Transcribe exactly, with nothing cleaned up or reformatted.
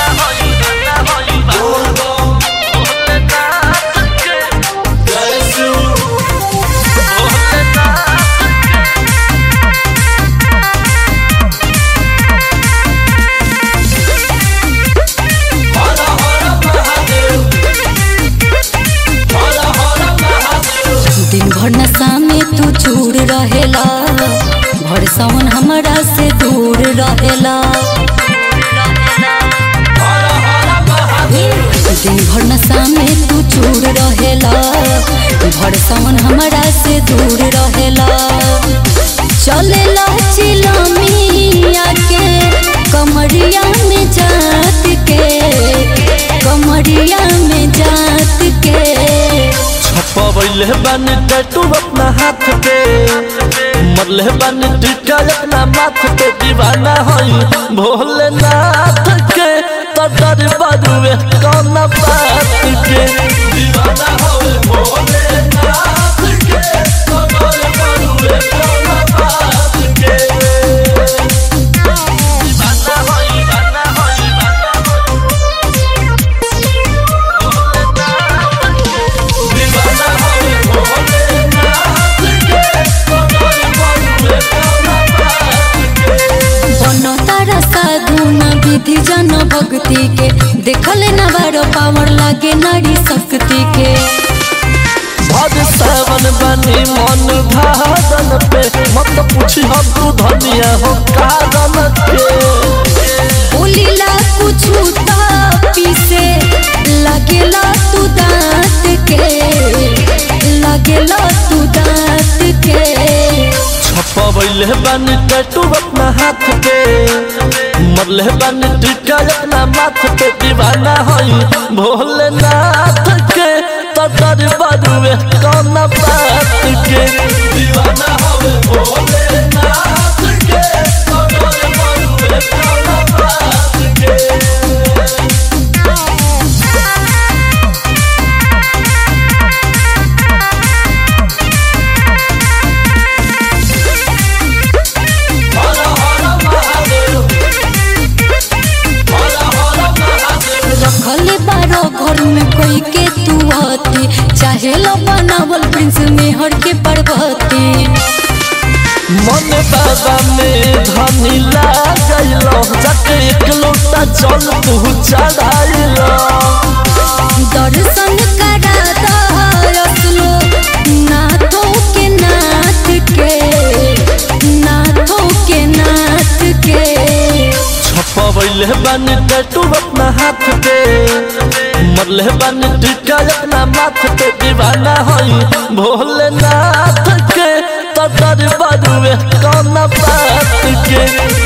दिन भर नशा में तू चूर रहेला, भर सावन हमरा से दूर रहेला। दिन भर नशा में तू चूर रहेला, भर सावन हमरा से दूर रहेला। चलेला चिलमिया के कमरिया में जात के, कमरिया में जात के छपवैले बानी टैटू अपना हाथ पे, मरले बानी टीका अपना माथ पे। दीवाना होई भोलेनाथ के तो डर बरुए कौन बात के। दीवाना होई भोलेनाथ के तो डर बरुए कौन बात के। दीवाना होई दीवाना होई विधि जन भक्ति के देखल न बारो पावर लागे नारी शक्ति के। भद सावन बनी मन भादन पे, मत पूछी हम तू धनिया हो कारण के। बोलीला कुछु पीसे लगेला तू दांत के, लगेला तू दांत के। छपवैले बानी टैटू अपना हाथ पे, मरले बानी टीका अपना माथ पे। दीवाना होई भोलेनाथ के तो डर बरुए कौन बात के। दीवाना होई भोलेनाथ के तो डर बरुए कौन बात के। रखले बारो घर में कोई के तू आती, चाहे लो बनावल प्रिंस में हर के पर्वती। मन बाबा में धनी लागलो, जाके एक लोटा जल तू चढ़ाइलो। दर्शन करा दसलो नाथों के नाथ के, नाथों के नाथ के। छपवैले बानी टैटू अपना हाथ पे, मरले बानी टीका अपना माथ पे। दीवाना होई भोलेनाथ के तो डर बरुए कौन बात के।